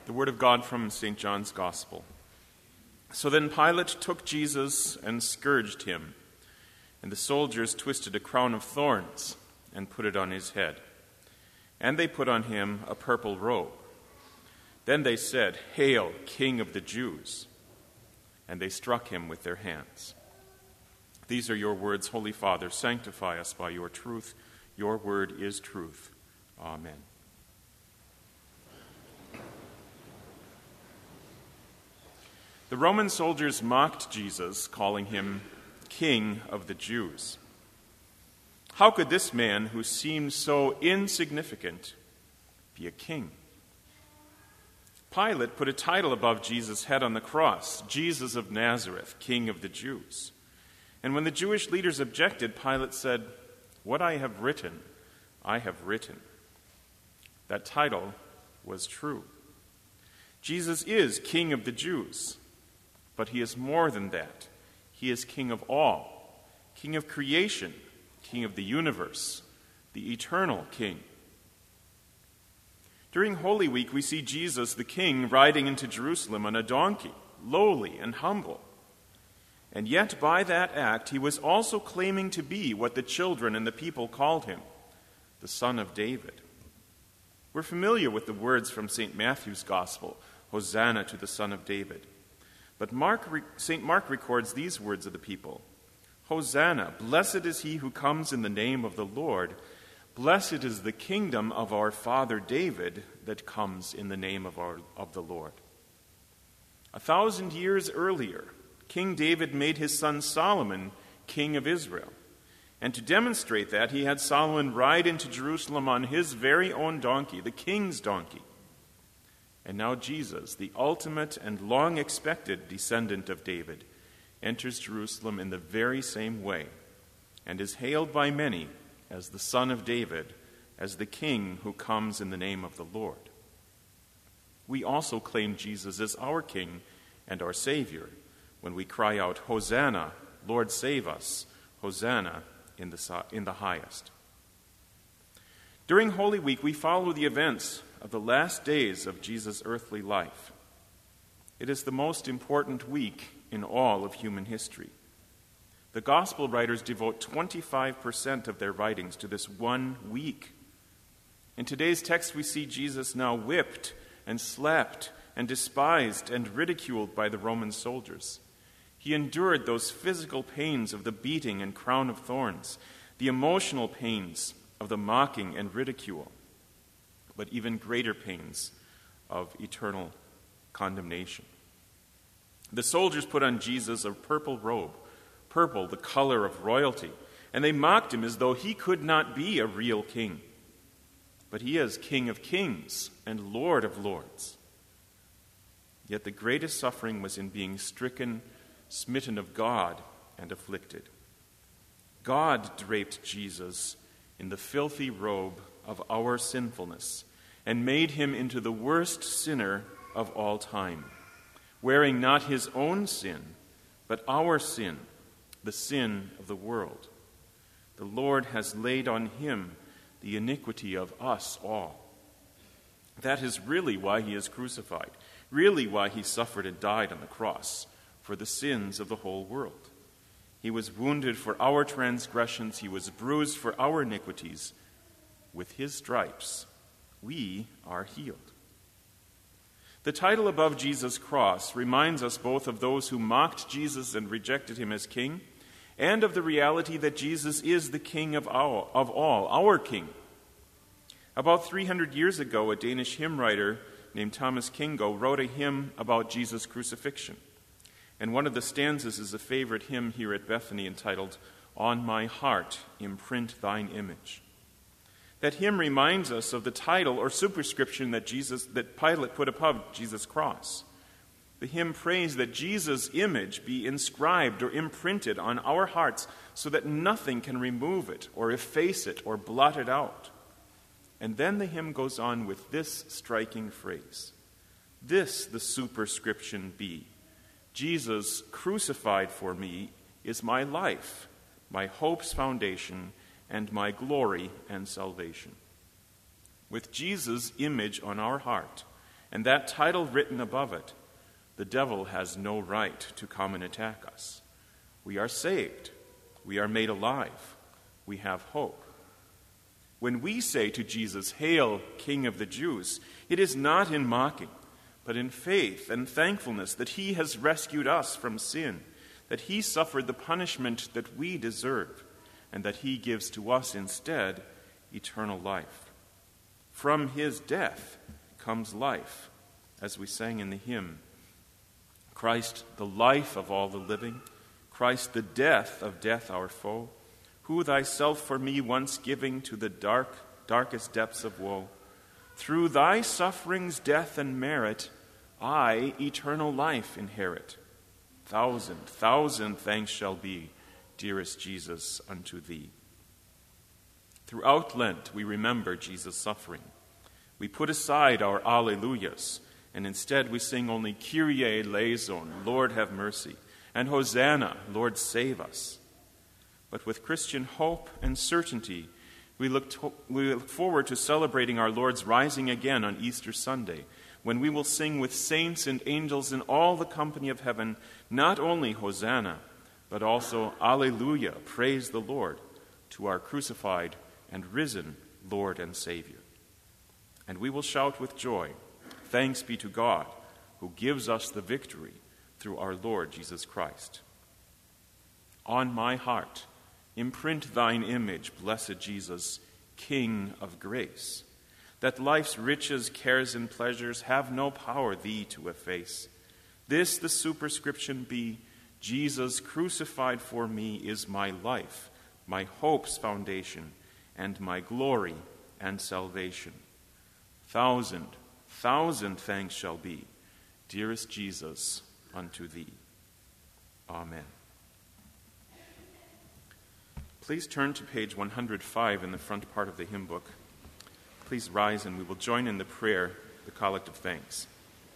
The word of God from St. John's Gospel. So then Pilate took Jesus and scourged him, and the soldiers twisted a crown of thorns and put it on his head. And they put on him a purple robe. Then they said, "Hail, King of the Jews!" And they struck him with their hands. These are your words, Holy Father. Sanctify us by your truth. Your word is truth. Amen. The Roman soldiers mocked Jesus, calling him King of the Jews. How could this man, who seemed so insignificant, be a king? Pilate put a title above Jesus' head on the cross, Jesus of Nazareth, King of the Jews. And when the Jewish leaders objected, Pilate said, "What I have written, I have written." That title was true. Jesus is King of the Jews, but he is more than that. He is King of all, King of creation, King of the universe, the eternal King. During Holy Week, we see Jesus, the King, riding into Jerusalem on a donkey, lowly and humble. And yet, by that act, he was also claiming to be what the children and the people called him, the Son of David. We're familiar with the words from St. Matthew's Gospel, "Hosanna to the Son of David." But St. Mark records these words of the people, "Hosanna, blessed is he who comes in the name of the Lord. Blessed is the kingdom of our father David that comes in the name of the Lord." 1,000 years earlier, King David made his son Solomon king of Israel. And to demonstrate that, he had Solomon ride into Jerusalem on his very own donkey, the king's donkey. And now Jesus, the ultimate and long-expected descendant of David, enters Jerusalem in the very same way and is hailed by many as the Son of David, as the King who comes in the name of the Lord. We also claim Jesus as our King and our Savior when we cry out, "Hosanna, Lord save us, Hosanna in the highest." During Holy Week, we follow the events of the last days of Jesus' earthly life. It is the most important week in all of human history. The gospel writers devote 25% of their writings to this one week. In today's text, we see Jesus now whipped and slapped and despised and ridiculed by the Roman soldiers. He endured those physical pains of the beating and crown of thorns, the emotional pains of the mocking and ridicule, but even greater pains of eternal condemnation. The soldiers put on Jesus a purple robe, purple, the color of royalty, and they mocked him as though he could not be a real king. But he is King of kings and Lord of lords. Yet the greatest suffering was in being stricken, smitten of God, and afflicted. God draped Jesus in the filthy robe of our sinfulness and made him into the worst sinner of all time, wearing not his own sin, but our sin, the sin of the world. The Lord has laid on him the iniquity of us all. That is really why he is crucified, really why he suffered and died on the cross, for the sins of the whole world. He was wounded for our transgressions, he was bruised for our iniquities. With his stripes, we are healed. The title above Jesus' cross reminds us both of those who mocked Jesus and rejected him as king, and of the reality that Jesus is the King of all, our King. About 300 years ago, a Danish hymn writer named Thomas Kingo wrote a hymn about Jesus' crucifixion. And one of the stanzas is a favorite hymn here at Bethany entitled, "On My Heart Imprint Thine Image." That hymn reminds us of the title or superscription that Pilate put above Jesus' cross. The hymn prays that Jesus' image be inscribed or imprinted on our hearts so that nothing can remove it or efface it or blot it out. And then the hymn goes on with this striking phrase, "This the superscription be, Jesus crucified for me is my life, my hope's foundation, and my glory and salvation." With Jesus' image on our heart, and that title written above it, the devil has no right to come and attack us. We are saved. We are made alive. We have hope. When we say to Jesus, "Hail, King of the Jews," it is not in mocking, but in faith and thankfulness that he has rescued us from sin, that he suffered the punishment that we deserve, and that he gives to us instead eternal life. From his death comes life, as we sang in the hymn. Christ, the life of all the living, Christ, the death of death our foe, who thyself for me once giving to the darkest depths of woe, through thy sufferings, death, and merit, I eternal life inherit. Thousand thanks shall be, dearest Jesus, unto thee. Throughout Lent, we remember Jesus' suffering. We put aside our Alleluias, and instead we sing only Kyrie eleison, Lord have mercy, and Hosanna, Lord save us. But with Christian hope and certainty, we look forward to celebrating our Lord's rising again on Easter Sunday, when we will sing with saints and angels in all the company of heaven, not only Hosanna, but also Alleluia, praise the Lord, to our crucified and risen Lord and Savior. And we will shout with joy, thanks be to God, who gives us the victory through our Lord Jesus Christ. On my heart, imprint thine image, blessed Jesus, King of grace, that life's riches, cares, and pleasures have no power thee to efface. This the superscription be, Jesus crucified for me is my life, my hope's foundation, and my glory and salvation. Thousand thanks shall be, dearest Jesus, unto thee. Amen. Please turn to page 105 in the front part of the hymn book. Please rise and we will join in the prayer, the Collect of Thanks.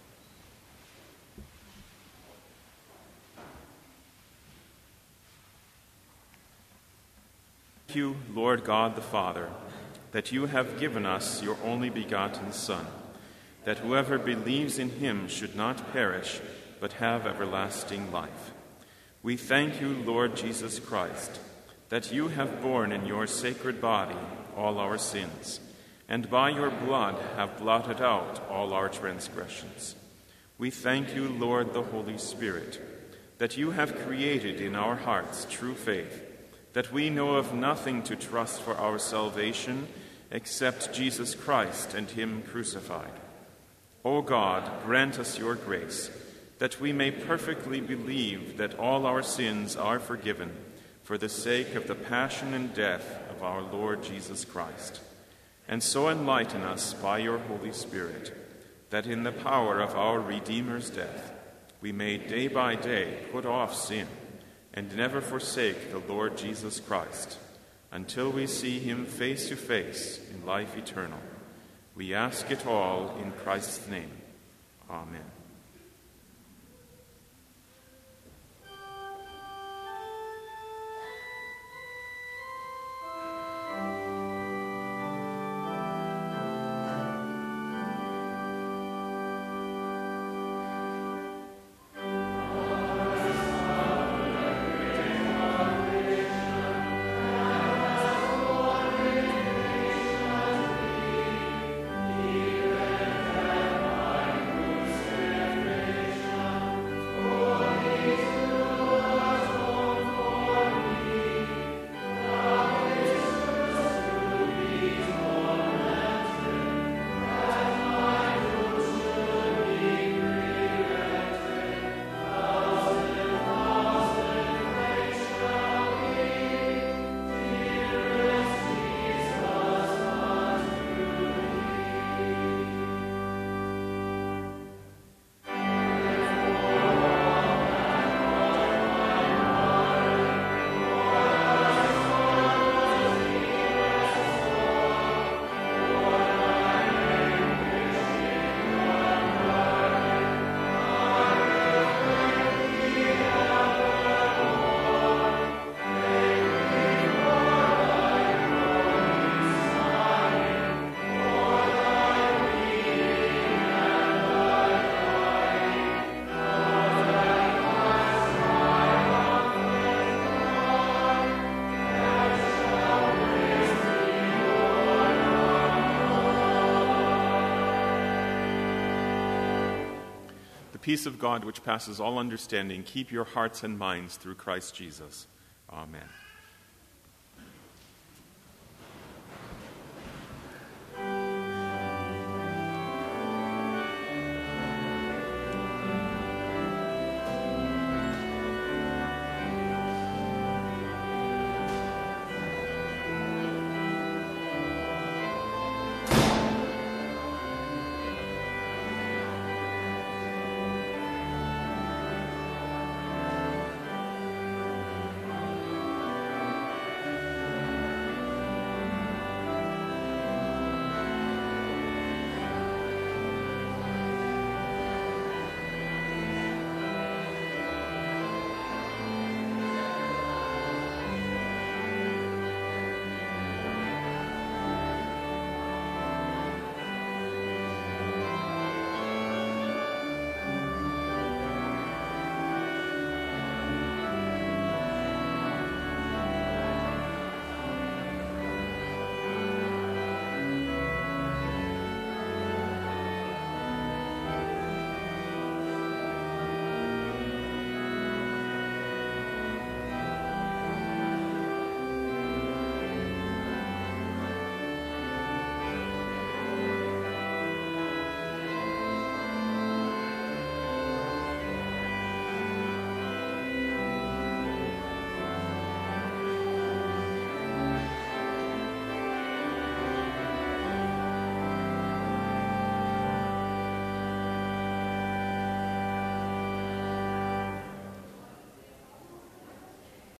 Thank you, Lord God the Father, that you have given us your only begotten Son, that whoever believes in him should not perish, but have everlasting life. We thank you, Lord Jesus Christ, that you have borne in your sacred body all our sins, and by your blood have blotted out all our transgressions. We thank you, Lord, the Holy Spirit, that you have created in our hearts true faith, that we know of nothing to trust for our salvation except Jesus Christ and him crucified. O God, grant us your grace, that we may perfectly believe that all our sins are forgiven for the sake of the passion and death of our Lord Jesus Christ. And so enlighten us by your Holy Spirit, that in the power of our Redeemer's death we may day by day put off sin and never forsake the Lord Jesus Christ, until we see him face to face in life eternal. We ask it all in Christ's name. Amen. the peace of God which passes all understanding keep your hearts and minds through Christ Jesus. Amen.